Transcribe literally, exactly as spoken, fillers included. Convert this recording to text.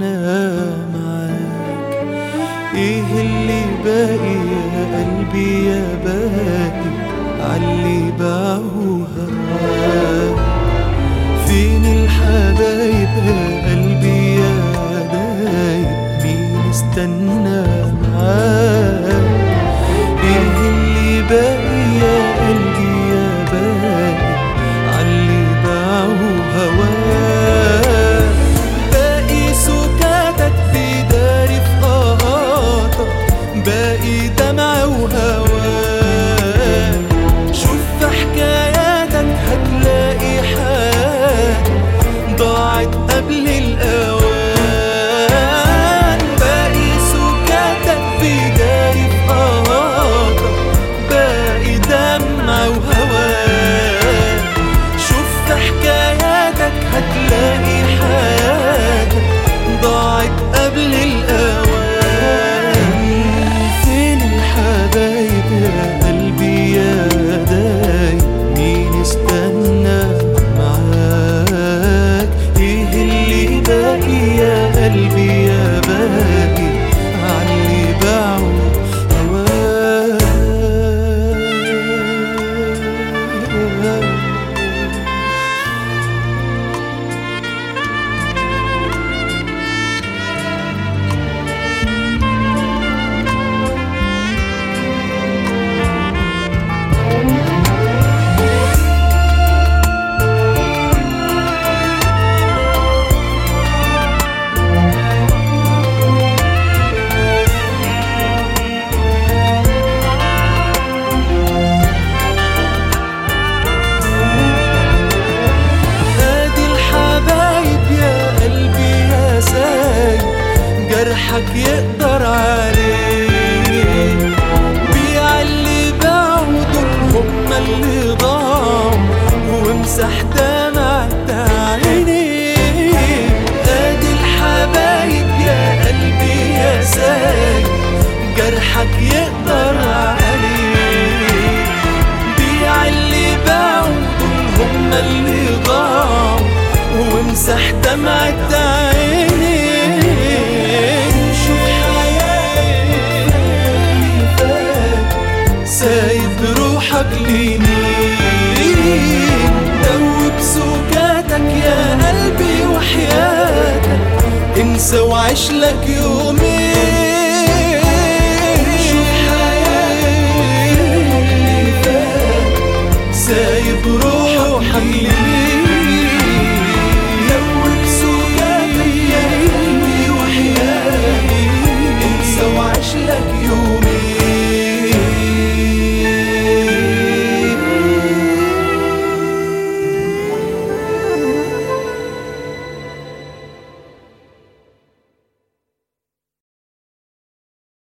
مستنى معاك. ايه اللي باقي يا قلبي يا باقي عاللي باعوا هواك؟ فين الحبايب يا قلبي يا دايب مين استنى معاك؟ ايه اللي باقي يا قلبي يا باقي عاللي باعوا هواك؟ باقي سكاتك بيداري في قهاتك، باقي دمع وهواك. شوف في حكاياتك هتلاقي حاجة ضاعت قبل الأوان. باقي سكاتك بيداري في قهاتك، باقي دمع وهواك. شوف في حكاياتك هتلاقي حاجة ضاعت قبل الأوان. فين الحبايب يا قلبي يا دايب مين استنى معاك؟ ايه اللي باقي يا قلبي يا باقي عاللي باعوا هواك؟ جرحك يقدر عليه، بيع اللي باعوا دول هما اللي ضاعوا وامسح دمع عينيه. ادي الحبايب يا قلبي يا سايب جرحك يقدر عليه، بيع اللي باعوا دول هما اللي ضاعوا وامسح دمع عينيه. سايب روحك لمين؟ دوب سكاتك يا قلبي وحياتك، انسى وعيش لك يومين.